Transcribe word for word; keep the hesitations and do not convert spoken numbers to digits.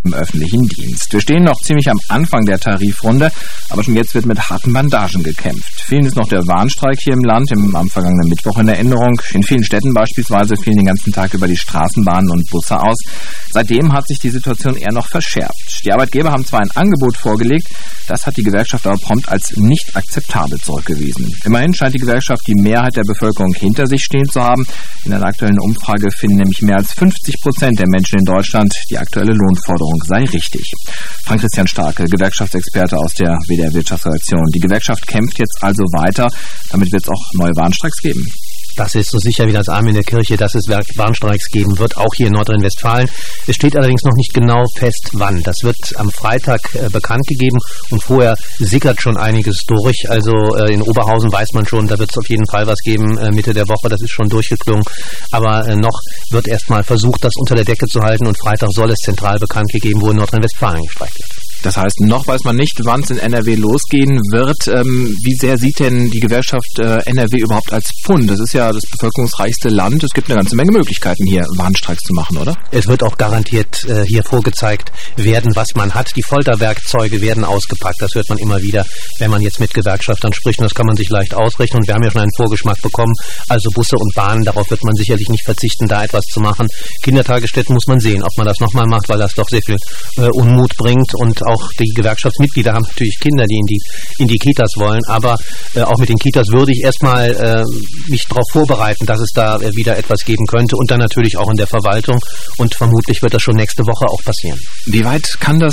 im öffentlichen Dienst. Wir stehen noch ziemlich am Anfang der Tarifrunde, aber schon jetzt wird mit harten Bandagen gekämpft. Vielen ist noch der Warnstreik hier im Land im, am vergangenen Mittwoch in Erinnerung. In vielen Städten beispielsweise fielen den ganzen Tag über die Straßenbahnen und Busse aus. Seitdem hat sich die Situation eher noch verschärft. Die Arbeitgeber haben zwar ein Angebot vorgelegt, das hat die Gewerkschaft aber prompt als nicht akzeptabel zurückgewiesen. Immerhin scheint die Gewerkschaft die Mehrheit der Bevölkerung hinter sich stehen zu haben. In einer aktuellen Umfrage finden nämlich mehr als fünfzig Prozent der Menschen in Deutschland, die aktuelle Lohnforderung sei richtig. Frank-Christian Starke, Gewerkschaftsexperte aus der W D R Wirtschaftsredaktion. Die Gewerkschaft kämpft jetzt also weiter. Damit wird es auch neue Warnstreiks geben. Das ist so sicher wie das Arm in der Kirche, dass es Warnstreiks geben wird, auch hier in Nordrhein-Westfalen. Es steht allerdings noch nicht genau fest, wann. Das wird am Freitag äh, bekannt gegeben und vorher sickert schon einiges durch. Also äh, in Oberhausen weiß man schon, da wird es auf jeden Fall was geben äh, Mitte der Woche, das ist schon durchgeklungen. Aber äh, noch wird erstmal versucht, das unter der Decke zu halten und Freitag soll es zentral bekannt gegeben, wo in Nordrhein-Westfalen gestreikt wird. Das heißt, noch weiß man nicht, wann es in N R W losgehen wird. Ähm, wie sehr sieht denn die Gewerkschaft äh, N R W überhaupt als Pfund? Das ist ja das bevölkerungsreichste Land. Es gibt eine ganze Menge Möglichkeiten, hier Warnstreiks zu machen, oder? Es wird auch garantiert äh, hier vorgezeigt werden, was man hat. Die Folterwerkzeuge werden ausgepackt. Das hört man immer wieder, wenn man jetzt mit Gewerkschaftern spricht. Und das kann man sich leicht ausrechnen. Und wir haben ja schon einen Vorgeschmack bekommen. Also Busse und Bahnen, darauf wird man sicherlich nicht verzichten, da etwas zu machen. Kindertagesstätten muss man sehen, ob man das nochmal macht, weil das doch sehr viel äh, Unmut bringt. Und auch die Gewerkschaftsmitglieder haben natürlich Kinder, die in die, in die Kitas wollen. Aber äh, auch mit den Kitas würde ich erstmal äh, mich darauf vorbereiten, dass es da äh, wieder etwas geben könnte. Und dann natürlich auch in der Verwaltung. Und vermutlich wird das schon nächste Woche auch passieren. Wie weit kann das